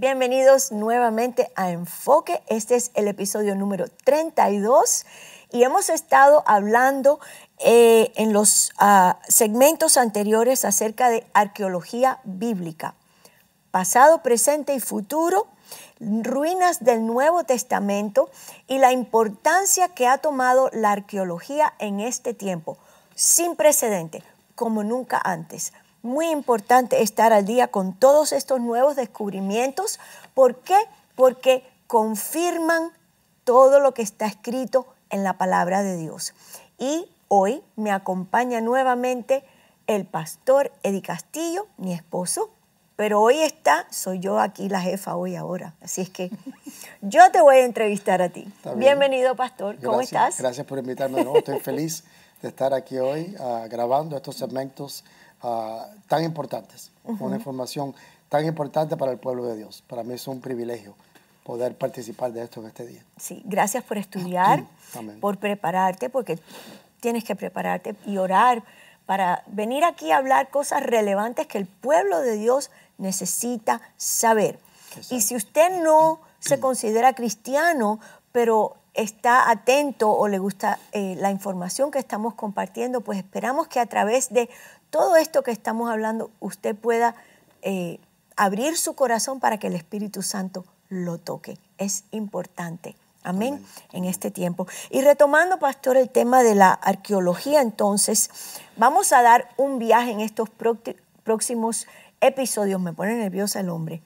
Bienvenidos nuevamente a Enfoque. Este es el episodio número 32 y hemos estado hablando en los segmentos anteriores acerca de arqueología bíblica, pasado, presente y futuro, ruinas del Nuevo Testamento y la importancia que ha tomado la arqueología en este tiempo, sin precedente, como nunca antes. Muy importante estar al día con todos estos nuevos descubrimientos. ¿Por qué? Porque confirman todo lo que está escrito en la palabra de Dios. Y hoy me acompaña nuevamente el pastor Eddie Castillo, mi esposo, pero hoy soy yo aquí la jefa hoy ahora. Así es que yo te voy a entrevistar a ti. Bienvenido, pastor. ¿Cómo estás? Gracias por invitarme de nuevo. Estoy feliz de estar aquí hoy grabando estos segmentos tan importantes, una información tan importante para el pueblo de Dios. Para mí es un privilegio poder participar de esto en este día. Sí, gracias por estudiar, por prepararte, porque tienes que prepararte y orar para venir aquí a hablar cosas relevantes que el pueblo de Dios necesita saber. Exacto. Y si usted no se considera cristiano, pero está atento o le gusta la información que estamos compartiendo, pues esperamos que a través de todo esto que estamos hablando, usted pueda abrir su corazón para que el Espíritu Santo lo toque. Es importante. Amén. Amén. En este tiempo. Y retomando, pastor, el tema de la arqueología, entonces, vamos a dar un viaje en estos próximos episodios. Me pone nerviosa el hombre.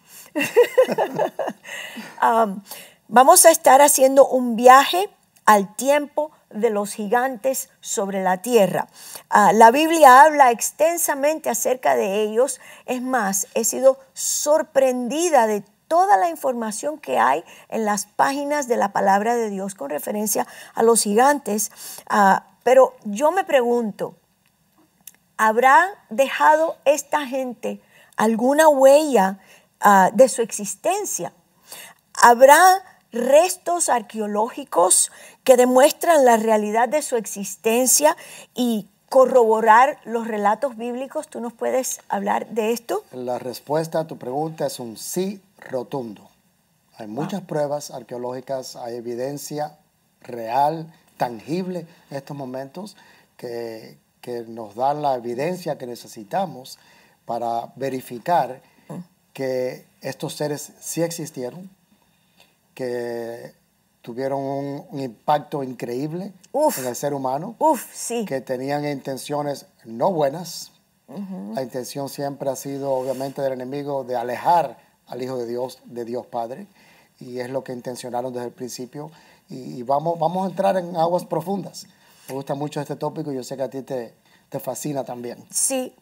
Vamos a estar haciendo un viaje al tiempo de los gigantes sobre la tierra. La Biblia habla extensamente acerca de ellos. Es más, he sido sorprendida de toda la información que hay en las páginas de la palabra de Dios con referencia a los gigantes. Pero yo me pregunto, ¿habrá dejado esta gente alguna huella de su existencia? ¿Habrá restos arqueológicos que demuestran la realidad de su existencia y corroborar los relatos bíblicos? ¿Tú nos puedes hablar de esto? La respuesta a tu pregunta es un sí rotundo. Hay muchas pruebas arqueológicas, hay evidencia real, tangible en estos momentos que nos dan la evidencia que necesitamos para verificar que estos seres sí existieron, que tuvieron un impacto increíble en el ser humano, sí. que tenían intenciones no buenas. La intención siempre ha sido, obviamente, del enemigo de alejar al Hijo de Dios Padre, y es lo que intencionaron desde el principio. Y vamos a entrar en aguas profundas. Me gusta mucho este tópico y yo sé que a ti te fascina también. Sí.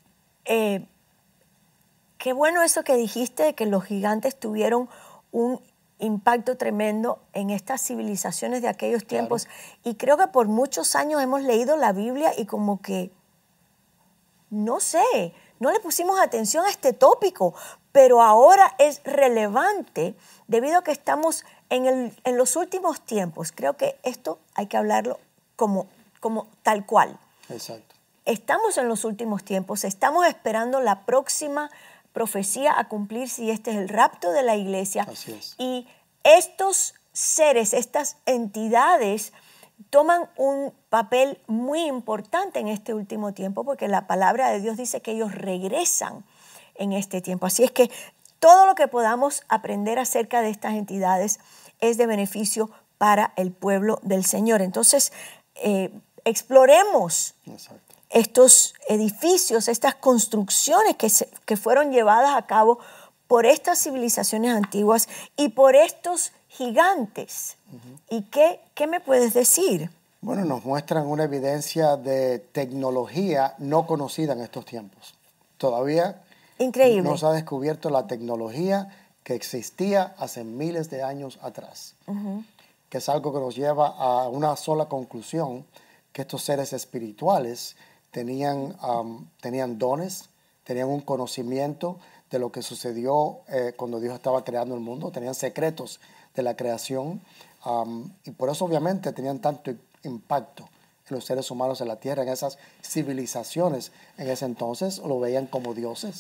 Qué bueno eso que dijiste, de que los gigantes tuvieron un impacto tremendo en estas civilizaciones de aquellos tiempos. Claro. Y creo que por muchos años hemos leído la Biblia y como que, no sé, no le pusimos atención a este tópico, pero ahora es relevante debido a que estamos en los últimos tiempos. Creo que esto hay que hablarlo como tal cual. Exacto. Estamos en los últimos tiempos, estamos esperando la próxima profecía a cumplir, si este es el rapto de la iglesia. Así es. Y estos seres, estas entidades toman un papel muy importante en este último tiempo, porque la palabra de Dios dice que ellos regresan en este tiempo. Así es que todo lo que podamos aprender acerca de estas entidades es de beneficio para el pueblo del Señor. Entonces, exploremos estos edificios, estas construcciones que fueron llevadas a cabo por estas civilizaciones antiguas y por estos gigantes. ¿Y qué me puedes decir? Bueno, nos muestran una evidencia de tecnología no conocida en estos tiempos. Todavía increíble. No se ha descubierto la tecnología que existía hace miles de años atrás, que es algo que nos lleva a una sola conclusión, que estos seres espirituales tenían dones, tenían un conocimiento de lo que sucedió cuando Dios estaba creando el mundo, tenían secretos de la creación, y por eso obviamente tenían tanto impacto en los seres humanos en la tierra, en esas civilizaciones en ese entonces, lo veían como dioses.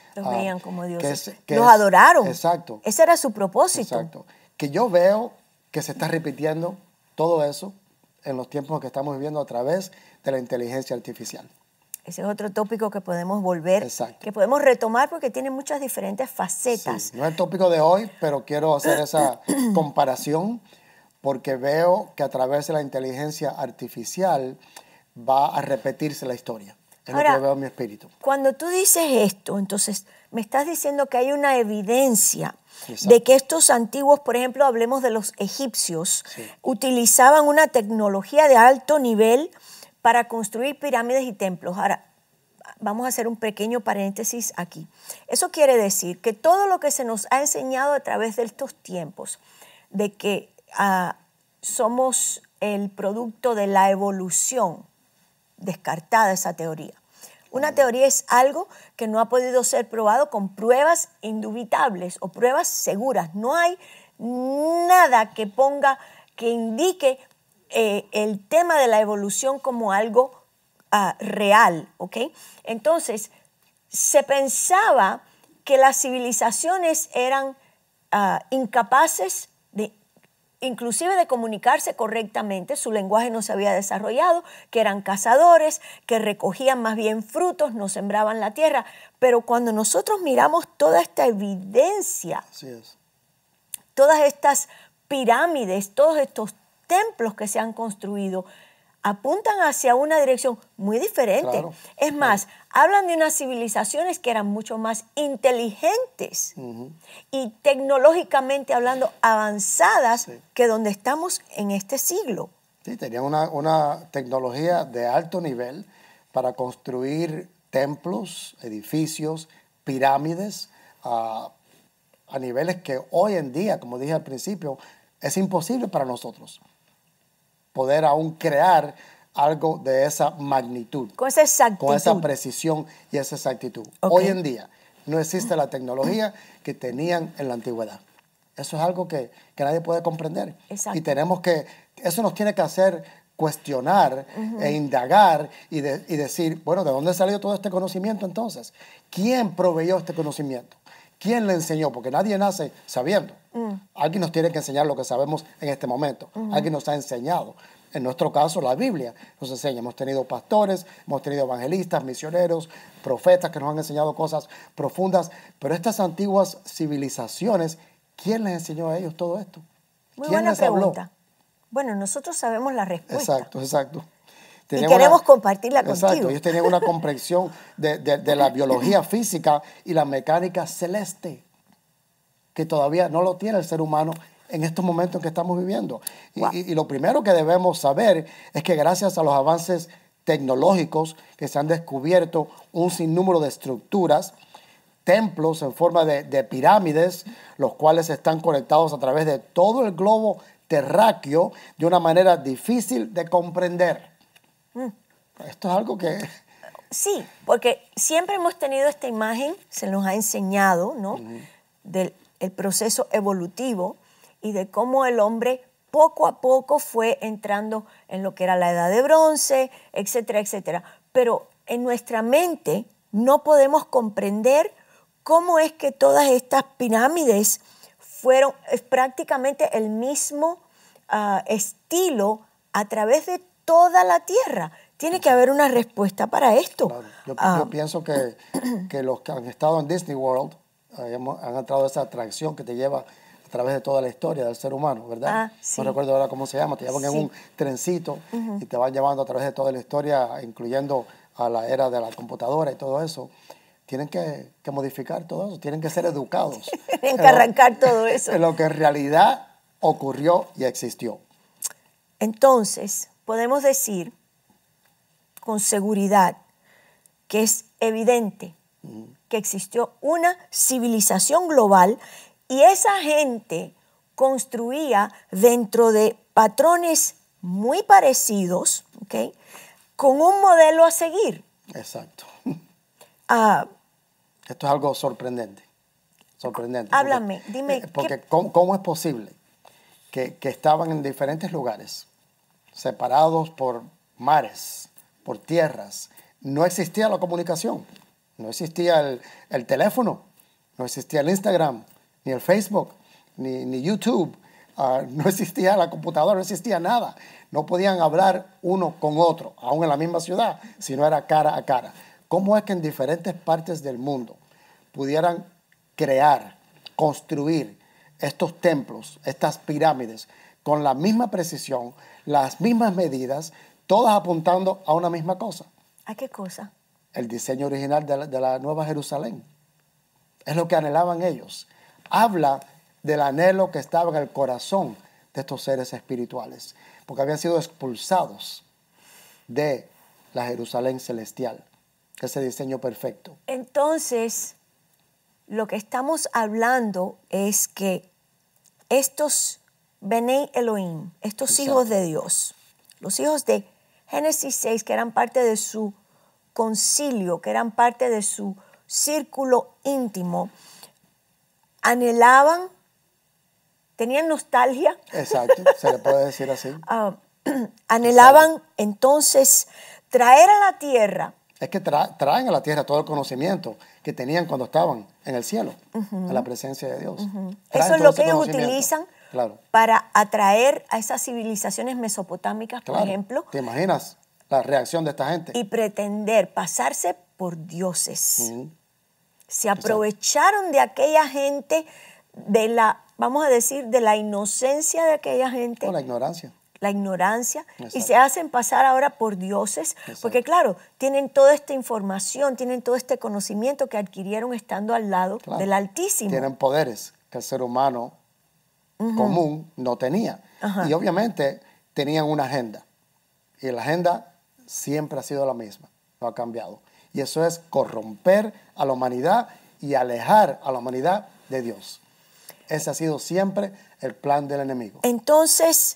Los veían como dioses. que Los adoraron. Exacto. Ese era su propósito. Exacto. Que yo veo que se está repitiendo todo eso en los tiempos que estamos viviendo a través de la inteligencia artificial. Ese es otro tópico que podemos volver, Exacto. que podemos retomar porque tiene muchas diferentes facetas. Sí, no es el tópico de hoy, pero quiero hacer esa comparación porque veo que a través de la inteligencia artificial va a repetirse la historia. Es Ahora, lo que veo en mi espíritu. Cuando tú dices esto, entonces me estás diciendo que hay una evidencia Exacto. de que estos antiguos, por ejemplo, hablemos de los egipcios, Sí. utilizaban una tecnología de alto nivel para construir pirámides y templos. Ahora, vamos a hacer un pequeño paréntesis aquí. Eso quiere decir que todo lo que se nos ha enseñado a través de estos tiempos, de que somos el producto de la evolución, descartada esa teoría. Una teoría es algo que no ha podido ser probado con pruebas indubitables o pruebas seguras. No hay nada que que indique el tema de la evolución como algo real, ¿ok? Entonces, se pensaba que las civilizaciones eran incapaces inclusive de comunicarse correctamente, su lenguaje no se había desarrollado, que eran cazadores, que recogían más bien frutos, no sembraban la tierra. Pero cuando nosotros miramos toda esta evidencia, Así es. todas estas pirámides, todos estos templos que se han construido, apuntan hacia una dirección muy diferente. Claro, es más, hablan de unas civilizaciones que eran mucho más inteligentes y tecnológicamente hablando avanzadas que donde estamos en este siglo. Sí, tenían una tecnología de alto nivel para construir templos, edificios, pirámides, a niveles que hoy en día, como dije al principio, es imposible para nosotros poder aún crear algo de esa magnitud. Con esa exactitud. Con esa precisión y esa exactitud. Okay. Hoy en día no existe la tecnología que tenían en la antigüedad. Eso es algo que nadie puede comprender. Exacto. Y eso nos tiene que hacer cuestionar e indagar y decir, bueno, ¿de dónde salió todo este conocimiento entonces? ¿Quién proveyó este conocimiento? ¿Quién le enseñó? Porque nadie nace sabiendo. Alguien nos tiene que enseñar lo que sabemos en este momento. Alguien nos ha enseñado. En nuestro caso, la Biblia nos enseña. Hemos tenido pastores, hemos tenido evangelistas, misioneros, profetas que nos han enseñado cosas profundas. Pero estas antiguas civilizaciones, ¿quién les enseñó a ellos todo esto? Muy ¿Quién buena les habló? pregunta. Bueno, nosotros sabemos la respuesta. Exacto. Y queremos compartirla contigo. Exacto, ellos tenían una comprensión de la biología física y la mecánica celeste, que todavía no lo tiene el ser humano en estos momentos en que estamos viviendo. Wow. Y lo primero que debemos saber es que gracias a los avances tecnológicos que se han descubierto un sinnúmero de estructuras, templos en forma de pirámides, los cuales están conectados a través de todo el globo terráqueo de una manera difícil de comprender. Esto es algo que... Sí, porque siempre hemos tenido esta imagen, se nos ha enseñado, ¿no? Del proceso evolutivo y de cómo el hombre poco a poco fue entrando en lo que era la edad de bronce, etcétera, etcétera. Pero en nuestra mente no podemos comprender cómo es que todas estas pirámides fueron prácticamente el mismo estilo a través de toda la tierra. Tiene que haber una respuesta para esto. Claro. Yo pienso que los que han estado en Disney World han entrado a esa atracción que te lleva a través de toda la historia del ser humano, ¿verdad? Sí. No recuerdo ahora cómo se llama. Te llevan en un trencito y te van llevando a través de toda la historia, incluyendo a la era de la computadora y todo eso. Tienen que modificar todo eso. Tienen que ser educados. Tienen que arrancar todo eso. En lo que en realidad ocurrió y existió. Entonces, podemos decir con seguridad que es evidente que existió una civilización global y esa gente construía dentro de patrones muy parecidos, ¿okay? Con un modelo a seguir. Exacto. Esto es algo sorprendente. Háblame, dime. Porque ¿cómo es posible que estaban en diferentes lugares, separados por mares, por tierras? No existía la comunicación. No existía el teléfono, no existía el Instagram, ni el Facebook, ni YouTube. No existía la computadora, no existía nada. No podían hablar uno con otro, aún en la misma ciudad, si no era cara a cara. ¿Cómo es que en diferentes partes del mundo pudieran crear, construir estos templos, estas pirámides, con la misma precisión, las mismas medidas, todas apuntando a una misma cosa? ¿A qué cosa? El diseño original de la Nueva Jerusalén. Es lo que anhelaban ellos. Habla del anhelo que estaba en el corazón de estos seres espirituales, porque habían sido expulsados de la Jerusalén celestial, ese diseño perfecto. Entonces, lo que estamos hablando es que estos Benei Elohim, estos Exacto. hijos de Dios, los hijos de Génesis 6, que eran parte de su concilio, que eran parte de su círculo íntimo, anhelaban, tenían nostalgia. Exacto, se le puede decir así. Anhelaban entonces traer a la tierra. Es que traen a la tierra todo el conocimiento que tenían cuando estaban en el cielo, en la presencia de Dios. Eso es lo que ellos utilizan para atraer a esas civilizaciones mesopotámicas, por ejemplo. ¿Te imaginas la reacción de esta gente? Y pretender pasarse por dioses. Se aprovecharon de aquella gente, de la, vamos a decir, de la inocencia de aquella gente. O la ignorancia. La ignorancia. Y se hacen pasar ahora por dioses, porque claro, tienen toda esta información, tienen todo este conocimiento que adquirieron estando al lado del Altísimo. Tienen poderes que el ser humano común no tenía. Y obviamente tenían una agenda. Y la agenda siempre ha sido la misma, no ha cambiado. Y eso es corromper a la humanidad y alejar a la humanidad de Dios. Ese ha sido siempre el plan del enemigo. Entonces,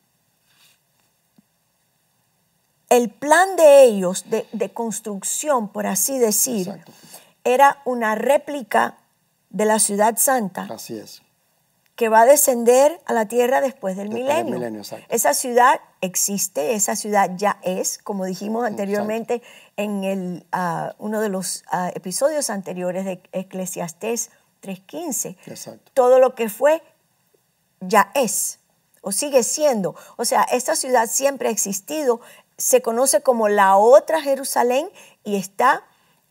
el plan de ellos, de construcción, por así decir, era una réplica de la ciudad santa. Así es. Que va a descender a la tierra después del milenio. Esa ciudad existe, esa ciudad ya es, como dijimos anteriormente en uno de los episodios anteriores de Eclesiastés 3:15. Exacto. Todo lo que fue ya es o sigue siendo. O sea, esta ciudad siempre ha existido, se conoce como la otra Jerusalén y está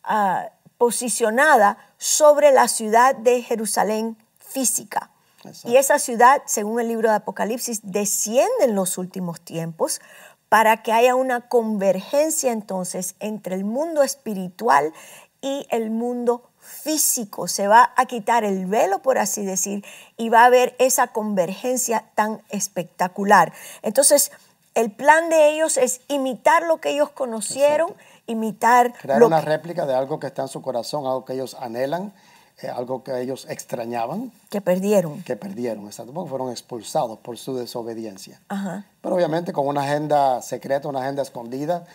posicionada sobre la ciudad de Jerusalén física. Exacto. Y esa ciudad, según el libro de Apocalipsis, desciende en los últimos tiempos para que haya una convergencia entonces entre el mundo espiritual y el mundo físico. Se va a quitar el velo, por así decir, y va a haber esa convergencia tan espectacular. Entonces, el plan de ellos es imitar lo que ellos conocieron, imitar... Crear una réplica de algo que está en su corazón, algo que ellos anhelan, algo que ellos extrañaban. Que perdieron. Que perdieron, exacto, porque fueron expulsados por su desobediencia. Pero obviamente con una agenda secreta, una agenda escondida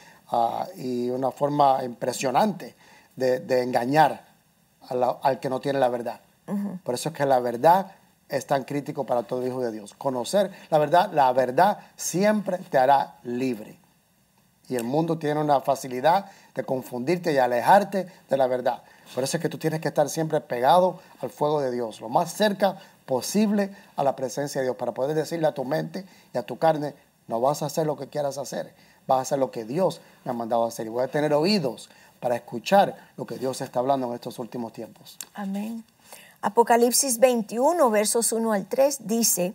y una forma impresionante de engañar al que no tiene la verdad. Por eso es que la verdad es tan crítico para todo hijo de Dios. Conocer la verdad siempre te hará libre. Y el mundo tiene una facilidad de confundirte y alejarte de la verdad. Por eso es que tú tienes que estar siempre pegado al fuego de Dios, lo más cerca posible a la presencia de Dios, para poder decirle a tu mente y a tu carne, no vas a hacer lo que quieras hacer, vas a hacer lo que Dios me ha mandado a hacer. Y voy a tener oídos para escuchar lo que Dios está hablando en estos últimos tiempos. Amén. Apocalipsis 21, versos 1 al 3, dice: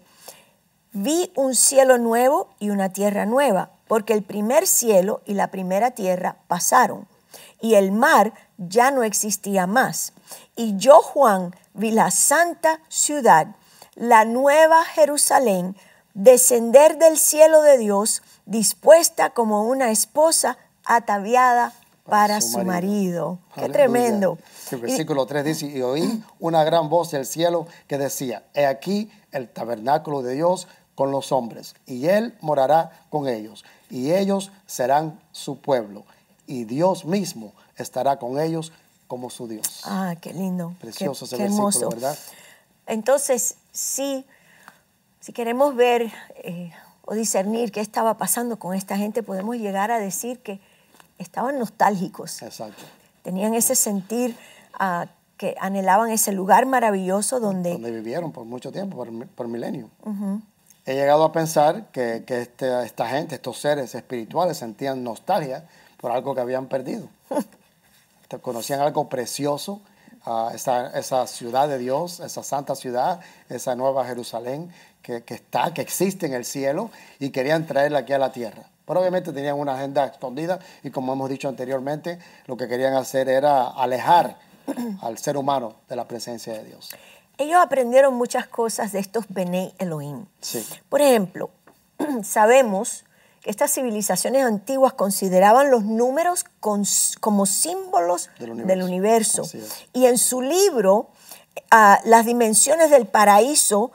vi un cielo nuevo y una tierra nueva, porque el primer cielo y la primera tierra pasaron, y el mar ya no existía más. Y yo, Juan, vi la santa ciudad, la nueva Jerusalén, descender del cielo de Dios, dispuesta como una esposa ataviada para su marido. ¡Qué tremendo! El versículo 3 dice: y oí una gran voz del cielo que decía: he aquí el tabernáculo de Dios con los hombres, y Él morará con ellos, y ellos serán su pueblo, y Dios mismo estará con ellos como su Dios. Ah, qué lindo. Precioso ese versículo, hermoso, ¿verdad? Entonces, si queremos ver o discernir qué estaba pasando con esta gente, podemos llegar a decir que estaban nostálgicos. Exacto. tenían ese sentir que anhelaban ese lugar maravilloso donde vivieron por mucho tiempo, por milenios. He llegado a pensar que esta gente, estos seres espirituales, sentían nostalgia por algo que habían perdido. Conocían algo precioso, esa ciudad de Dios, esa santa ciudad, esa nueva Jerusalén que existe en el cielo, y querían traerla aquí a la tierra. Pero obviamente tenían una agenda escondida, y como hemos dicho anteriormente, lo que querían hacer era alejar al ser humano de la presencia de Dios. Ellos aprendieron muchas cosas de estos Bnei Elohim. Sí. Por ejemplo, sabemos que estas civilizaciones antiguas consideraban los números como símbolos del universo. Y en su libro, Las dimensiones del paraíso,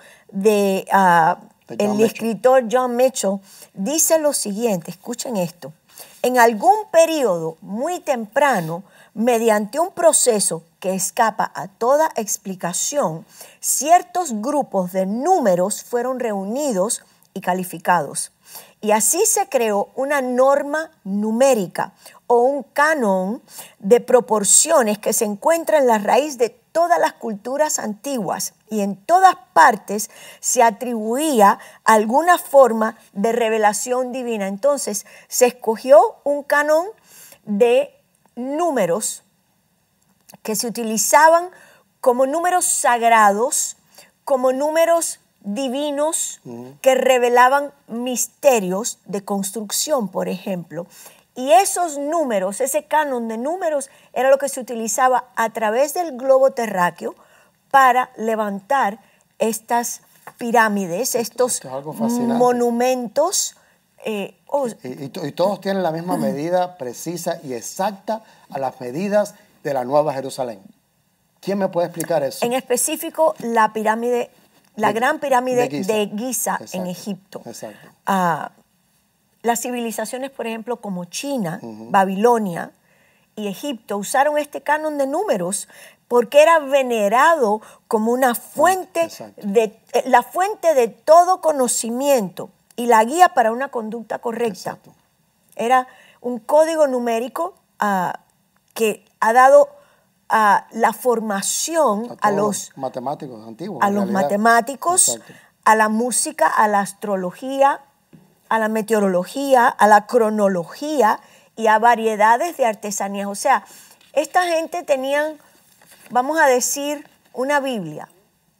el escritor John Mitchell, dice lo siguiente, escuchen esto: en algún periodo muy temprano, mediante un proceso que escapa a toda explicación, ciertos grupos de números fueron reunidos y calificados. Y así se creó una norma numérica o un canon de proporciones que se encuentra en la raíz de todas las culturas antiguas, y en todas partes se atribuía alguna forma de revelación divina. Entonces se escogió un canon de números que se utilizaban como números sagrados, como números divinos que revelaban misterios de construcción, por ejemplo. Y esos números, ese canon de números, era lo que se utilizaba a través del globo terráqueo para levantar estas pirámides, estos monumentos. Y todos tienen la misma medida precisa y exacta a las medidas de la Nueva Jerusalén. ¿Quién me puede explicar eso? En específico, la pirámide, la gran pirámide de Giza en Egipto. Exacto. Las civilizaciones, por ejemplo, como China, Babilonia y Egipto, usaron este canon de números porque era venerado como una fuente la fuente de todo conocimiento y la guía para una conducta correcta. Exacto. Era un código numérico que ha dado la formación a los matemáticos antiguos. A los matemáticos, a la música, a la astrología, a la meteorología, a la cronología y a variedades de artesanías. O sea, esta gente tenían, vamos a decir, una Biblia,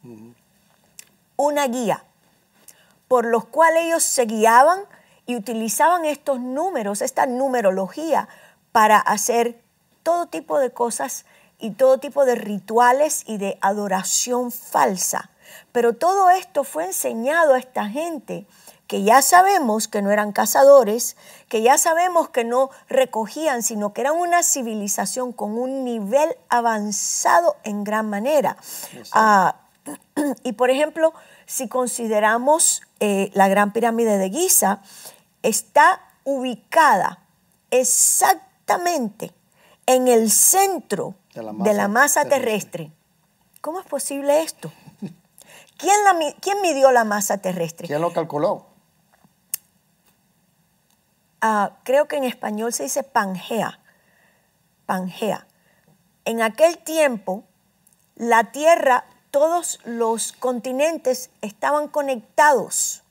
una guía, por los cuales ellos se guiaban y utilizaban estos números, esta numerología, para hacer todo tipo de cosas y todo tipo de rituales y de adoración falsa. Pero todo esto fue enseñado a esta gente que ya sabemos que no eran cazadores, que ya sabemos que no recogían, sino que eran una civilización con un nivel avanzado en gran manera. Y por ejemplo, si consideramos la Gran Pirámide de Giza, está ubicada exactamente en el centro de la masa terrestre. ¿Cómo es posible esto? ¿Quién midió la masa terrestre? ¿Quién lo calculó? Creo que en español se dice Pangea. Pangea. En aquel tiempo, la Tierra, todos los continentes estaban conectados.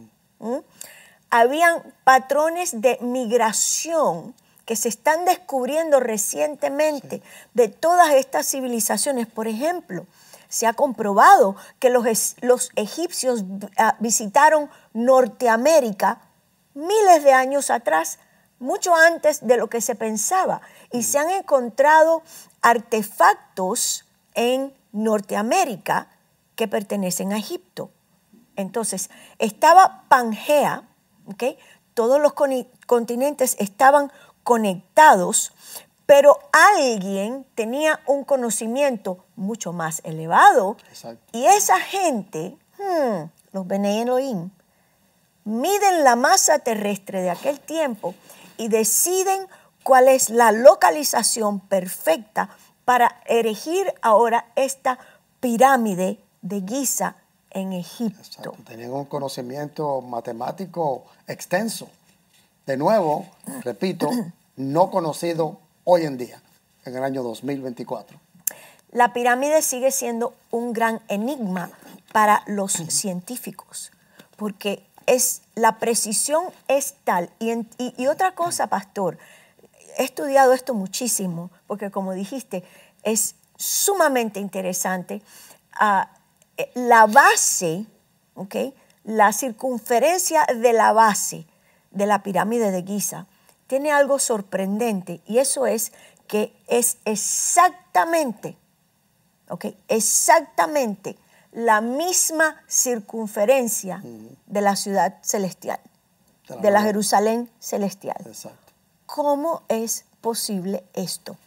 Habían patrones de migración que se están descubriendo recientemente de todas estas civilizaciones. Por ejemplo, se ha comprobado que los egipcios visitaron Norteamérica miles de años atrás, mucho antes de lo que se pensaba, y se han encontrado artefactos en Norteamérica que pertenecen a Egipto. Entonces, estaba Pangea, ¿okay? Todos los continentes estaban conectados, pero alguien tenía un conocimiento mucho más elevado. Exacto. Y esa gente, los Bnei Elohim, miden la masa terrestre de aquel tiempo y deciden cuál es la localización perfecta para erigir ahora esta pirámide de Giza en Egipto. Exacto. Tenían un conocimiento matemático extenso. De nuevo, repito, no conocido hoy en día. en el año 2024? La pirámide sigue siendo un gran enigma para los científicos, porque la precisión es tal. Y otra cosa, pastor, he estudiado esto muchísimo, porque como dijiste, es sumamente interesante. La base, ¿okay? La circunferencia de la base de la pirámide de Giza tiene algo sorprendente, y eso es que es exactamente, exactamente la misma circunferencia de la ciudad celestial, de la Jerusalén celestial. Exacto. ¿Cómo es posible esto?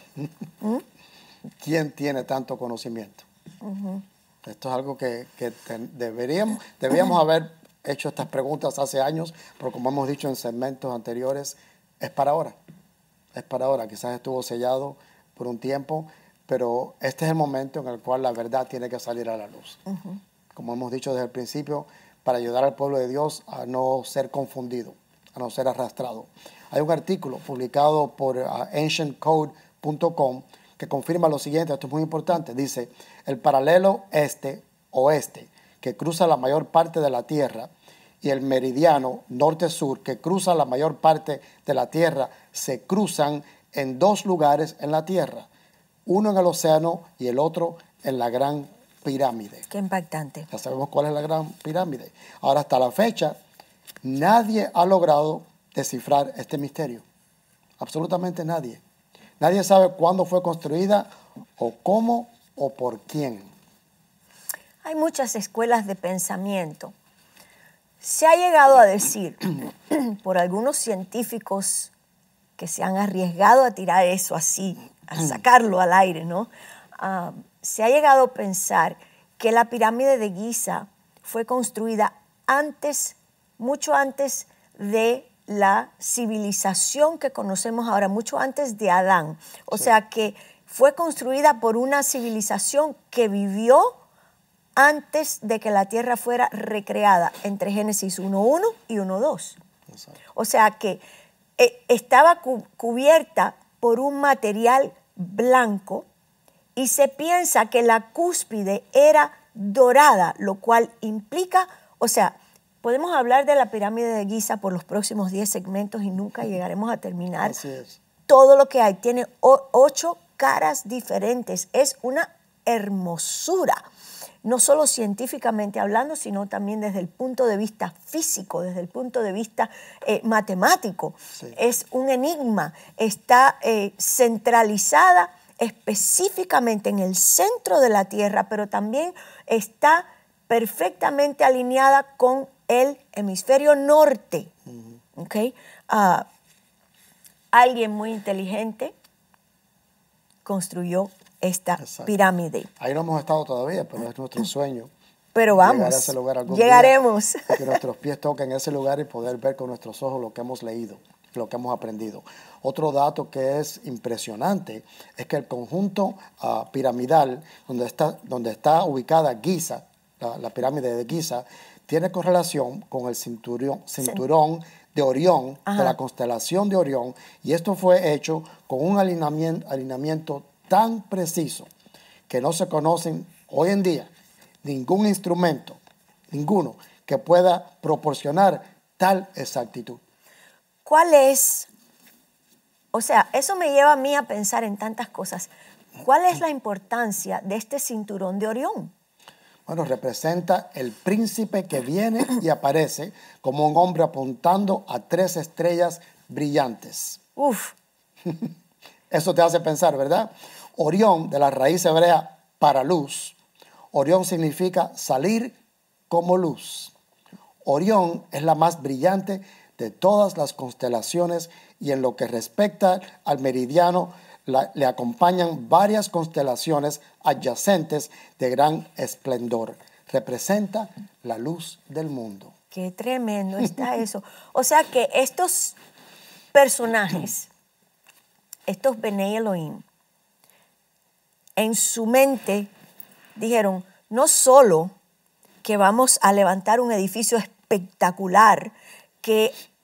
¿Quién tiene tanto conocimiento? Esto es algo que deberíamos haber hecho estas preguntas hace años, pero como hemos dicho en segmentos anteriores, es para ahora. Es para ahora. Quizás estuvo sellado por un tiempo, pero este es el momento en el cual la verdad tiene que salir a la luz. Como hemos dicho desde el principio, para ayudar al pueblo de Dios a no ser confundido, a no ser arrastrado. Hay un artículo publicado por ancientcode.com que confirma lo siguiente. Esto es muy importante. Dice, el paralelo este-oeste, que cruza la mayor parte de la Tierra, y el meridiano norte-sur, que cruza la mayor parte de la Tierra, se cruzan en dos lugares en la Tierra, uno en el océano y el otro en la Gran Pirámide. Qué impactante. Ya sabemos cuál es la Gran Pirámide. Ahora, hasta la fecha, nadie ha logrado descifrar este misterio. Absolutamente nadie. Nadie sabe cuándo fue construida, o cómo, o por quién. Hay muchas escuelas de pensamiento. Se ha llegado a decir por algunos científicos que se han arriesgado a tirar eso así, a sacarlo al aire, ¿no? Se ha llegado a pensar que la pirámide de Giza fue construida mucho antes de la civilización que conocemos ahora, mucho antes de Adán. O sea que fue construida por una civilización que vivió antes de que la Tierra fuera recreada, entre Génesis 1.1 y 1.2. O sea que estaba cubierta por un material blanco, y se piensa que la cúspide era dorada, lo cual implica, o sea, podemos hablar de la pirámide de Giza por los próximos 10 segmentos y nunca llegaremos a terminar. Así es. Todo lo que hay tiene 8 caras diferentes. Es una hermosura, no solo científicamente hablando, sino también desde el punto de vista físico, desde el punto de vista matemático. Sí. Es un enigma. Está centralizada específicamente en el centro de la Tierra, pero también está perfectamente alineada con el hemisferio norte. ¿Okay? Alguien muy inteligente construyó esta pirámide. Ahí no hemos estado todavía, pero es nuestro sueño. Pero vamos, llegar a ese lugar algún llegaremos. Día, que nuestros pies toquen ese lugar y poder ver con nuestros ojos lo que hemos leído, lo que hemos aprendido. Otro dato que es impresionante es que el conjunto piramidal donde está ubicada Giza, la pirámide de Giza, tiene correlación con el cinturón de Orión, de la constelación de Orión, y esto fue hecho con un alineamiento tan preciso que no se conocen hoy en día ningún instrumento, ninguno, que pueda proporcionar tal exactitud. ¿Cuál es? O sea, eso me lleva a mí a pensar en tantas cosas. ¿Cuál es la importancia de este cinturón de Orión? Bueno, representa el príncipe que viene y aparece como un hombre apuntando a 3 estrellas brillantes. Uf. Eso te hace pensar, ¿verdad? Orión, de la raíz hebrea para luz. Orión significa salir como luz. Orión es la más brillante de todas las constelaciones, y en lo que respecta al meridiano, le acompañan varias constelaciones adyacentes de gran esplendor. Representa la luz del mundo. Qué tremendo está eso. O sea que estos personajes, estos Bnei Elohim, en su mente dijeron, no solo que vamos a levantar un edificio espectacular que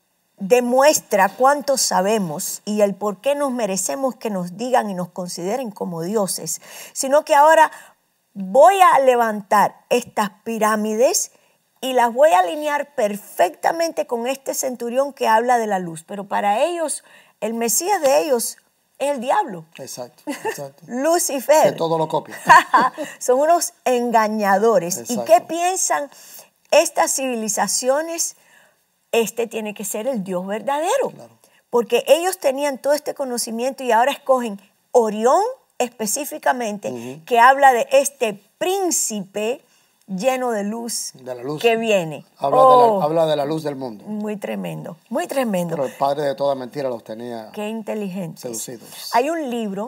demuestra cuánto sabemos y el por qué nos merecemos que nos digan y nos consideren como dioses, sino que ahora voy a levantar estas pirámides y las voy a alinear perfectamente con este centurión que habla de la luz. Pero para ellos, el Mesías de ellos es el diablo. Exacto. Lucifer. Que todo lo copia. Son unos engañadores. Exacto. ¿Y qué piensan estas civilizaciones? Este tiene que ser el Dios verdadero. Claro. Porque ellos tenían todo este conocimiento y ahora escogen Orión específicamente, que habla de este príncipe lleno de luz, De la luz. que viene. Habla de la luz del mundo. Muy tremendo, muy tremendo. Pero el padre de toda mentira los tenía Qué inteligentes. seducidos. Hay un libro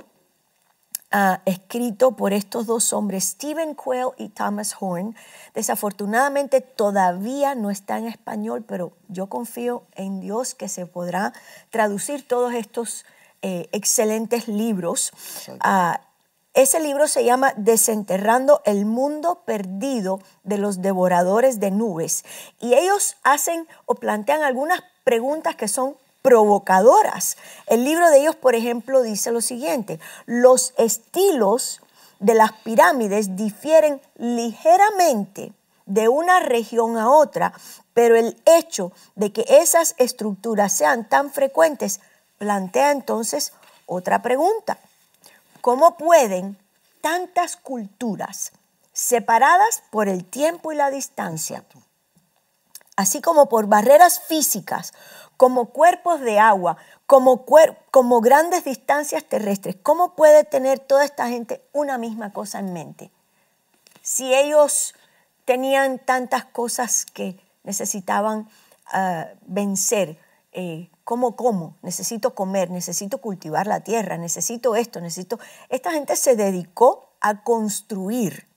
escrito por estos dos hombres, Stephen Quayle y Thomas Horn. Desafortunadamente todavía no está en español, pero yo confío en Dios que se podrá traducir todos estos excelentes libros. Ese libro se llama Desenterrando el mundo perdido de los devoradores de nubes. Y ellos hacen o plantean algunas preguntas que son provocadoras. El libro de ellos, por ejemplo, dice lo siguiente: los estilos de las pirámides difieren ligeramente de una región a otra, pero el hecho de que esas estructuras sean tan frecuentes plantea entonces otra pregunta. ¿Cómo pueden tantas culturas separadas por el tiempo y la distancia, así como por barreras físicas, como cuerpos de agua, como grandes distancias terrestres, cómo puede tener toda esta gente una misma cosa en mente? Si ellos tenían tantas cosas que necesitaban vencer, ¿cómo? Necesito comer, necesito cultivar la tierra, necesito esto, necesito... Esta gente se dedicó a construir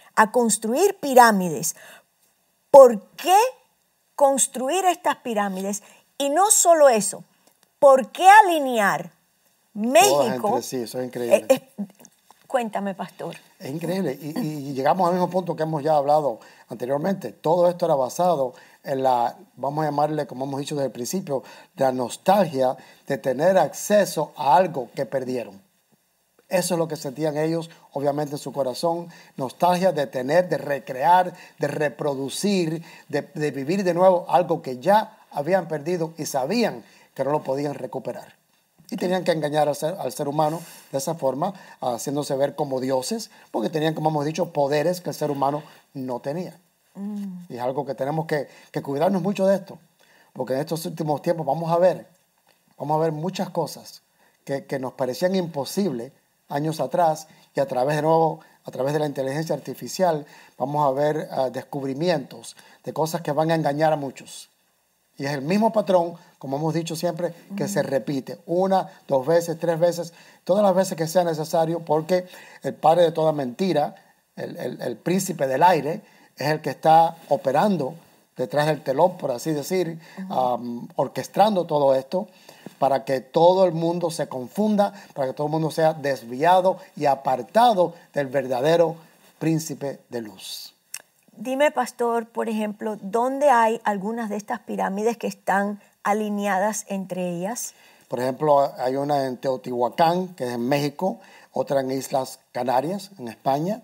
pirámides. ¿Por qué construir estas pirámides? Y no solo eso, ¿por qué alinear México? Entre sí, eso es increíble. Cuéntame, pastor. Es increíble. Y llegamos al mismo punto que hemos ya hablado anteriormente. Todo esto era basado en la, vamos a llamarle, como hemos dicho desde el principio, la nostalgia de tener acceso a algo que perdieron. Eso es lo que sentían ellos, obviamente, en su corazón. Nostalgia de tener, de recrear, de reproducir, de vivir de nuevo algo que ya habían perdido y sabían que no lo podían recuperar. Y tenían que engañar al ser humano de esa forma, haciéndose ver como dioses, porque tenían, como hemos dicho, poderes que el ser humano no tenía. Y es algo que tenemos que cuidarnos mucho de esto, porque en estos últimos tiempos vamos a ver muchas cosas que nos parecían imposibles años atrás, y a través de la inteligencia artificial, vamos a ver descubrimientos de cosas que van a engañar a muchos. Y es el mismo patrón, como hemos dicho siempre, que se repite 1, 2 veces, 3 veces, todas las veces que sea necesario, porque el padre de toda mentira, el príncipe del aire, es el que está operando detrás del telón, por así decir, orquestando todo esto, para que todo el mundo se confunda, para que todo el mundo sea desviado y apartado del verdadero príncipe de luz. Dime, pastor, por ejemplo, ¿dónde hay algunas de estas pirámides que están alineadas entre ellas? Por ejemplo, hay una en Teotihuacán, que es en México, otra en Islas Canarias, en España,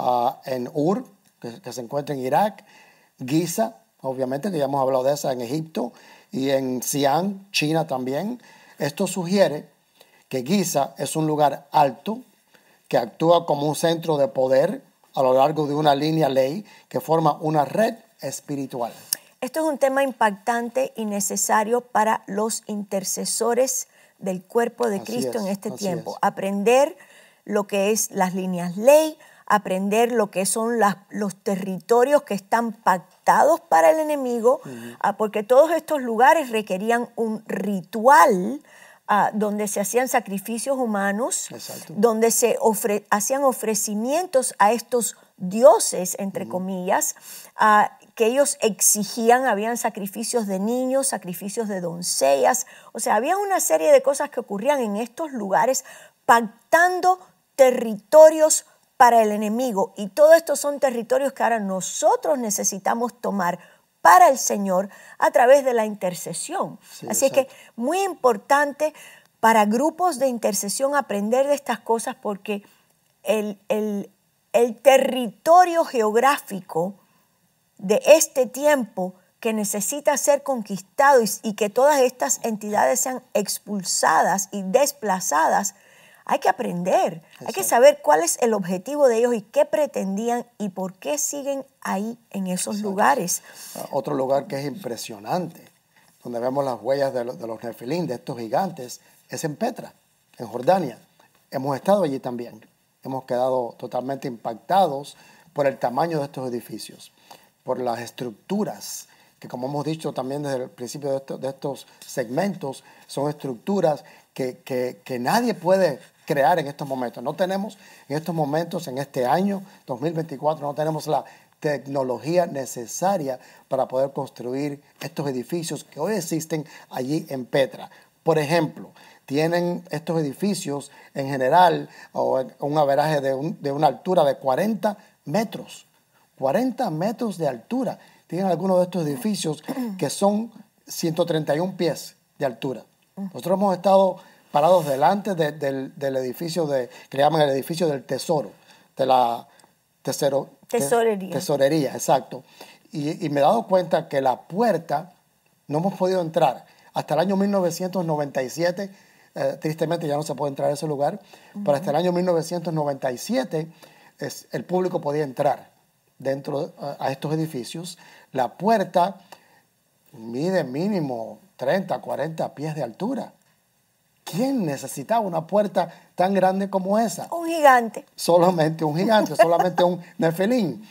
en Ur, que se encuentra en Irak, Giza, obviamente, que ya hemos hablado de esa, en Egipto, y en Xi'an, China también. Esto sugiere que Giza es un lugar alto que actúa como un centro de poder a lo largo de una línea ley que forma una red espiritual. Esto es un tema impactante y necesario para los intercesores del cuerpo de Cristo en este tiempo. Aprender lo que es las líneas ley, aprender lo que son los territorios que están pactados para el enemigo, porque todos estos lugares requerían un ritual donde se hacían sacrificios humanos, donde se hacían ofrecimientos a estos dioses, entre comillas, que ellos exigían. Habían sacrificios de niños, sacrificios de doncellas, o sea, había una serie de cosas que ocurrían en estos lugares pactando territorios para el enemigo, y todos estos son territorios que ahora nosotros necesitamos tomar para el Señor a través de la intercesión. Sí, Así es que muy importante para grupos de intercesión aprender de estas cosas, porque el territorio geográfico de este tiempo que necesita ser conquistado y que todas estas entidades sean expulsadas y desplazadas, hay que aprender, hay que saber cuál es el objetivo de ellos y qué pretendían y por qué siguen ahí en esos lugares. Otro lugar que es impresionante, donde vemos las huellas de los Nefilín, de estos gigantes, es en Petra, en Jordania. Hemos estado allí también. Hemos quedado totalmente impactados por el tamaño de estos edificios, por las estructuras, que como hemos dicho también desde el principio de estos segmentos, son estructuras que nadie puede crear en estos momentos. No tenemos en estos momentos, en este año 2024, no tenemos la tecnología necesaria para poder construir estos edificios que hoy existen allí en Petra. Por ejemplo, tienen estos edificios en general un averaje de una altura de 40 metros. 40 metros de altura. Tienen algunos de estos edificios que son 131 pies de altura. Nosotros hemos estado parados delante del edificio que le llaman el edificio del tesoro, de la tesorería, exacto. Y me he dado cuenta que la puerta no hemos podido entrar. Hasta el año 1997, tristemente ya no se puede entrar a ese lugar, pero hasta el año 1997 el público podía entrar dentro a estos edificios. La puerta mide mínimo 30, 40 pies de altura. ¿Quién necesitaba una puerta tan grande como esa? Un gigante. Solamente un gigante, solamente un Nefilín.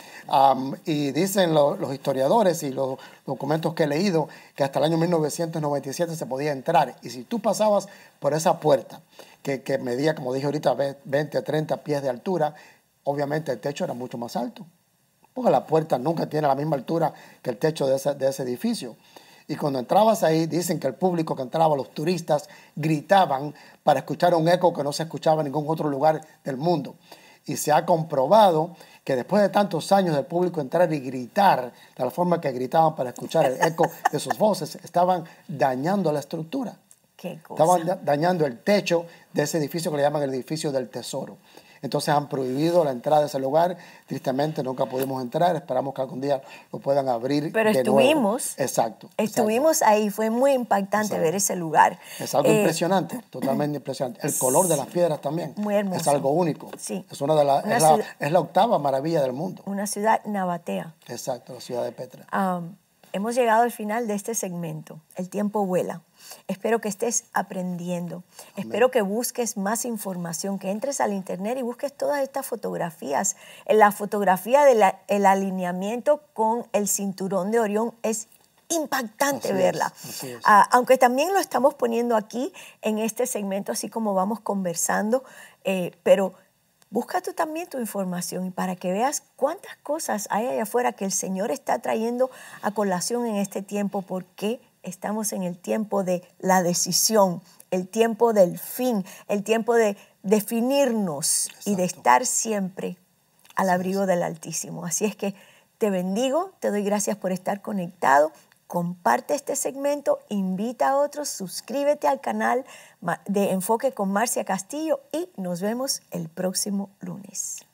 Y dicen los historiadores y los documentos que he leído que hasta el año 1997 se podía entrar. Y si tú pasabas por esa puerta, que medía, como dije ahorita, 20 a 30 pies de altura, obviamente el techo era mucho más alto. Porque la puerta nunca tiene la misma altura que el techo de ese edificio. Y cuando entrabas ahí, dicen que el público que entraba, los turistas, gritaban para escuchar un eco que no se escuchaba en ningún otro lugar del mundo. Y se ha comprobado que después de tantos años del público entrar y gritar, de la forma que gritaban para escuchar el eco de sus voces, estaban dañando la estructura. ¿Qué cosa? Estaban dañando el techo de ese edificio que le llaman el edificio del tesoro. Entonces han prohibido la entrada de ese lugar. Tristemente nunca pudimos entrar. Esperamos que algún día lo puedan abrir. Pero de estuvimos. Nuevo. Exacto. Estuvimos ahí. Fue muy impactante ver ese lugar. Es algo impresionante, totalmente impresionante. El color de las piedras también. Muy hermoso. Es algo único. Sí. Es es la octava maravilla del mundo. Una ciudad nabatea. Exacto, la ciudad de Petra. Hemos llegado al final de este segmento. El tiempo vuela. Espero que estés aprendiendo. Amén. Espero que busques más información, que entres al internet y busques todas estas fotografías. La fotografía del alineamiento con el cinturón de Orión es impactante verla. Así es. Aunque también lo estamos poniendo aquí en este segmento, así como vamos conversando, pero busca tú también tu información y para que veas cuántas cosas hay allá afuera que el Señor está trayendo a colación en este tiempo, porque estamos en el tiempo de la decisión, el tiempo del fin, el tiempo de definirnos. Exacto. Y de estar siempre al abrigo del Altísimo. Así es que te bendigo, te doy gracias por estar conectado. Comparte este segmento, invita a otros, suscríbete al canal de Enfoque con Marcia Castillo y nos vemos el próximo lunes.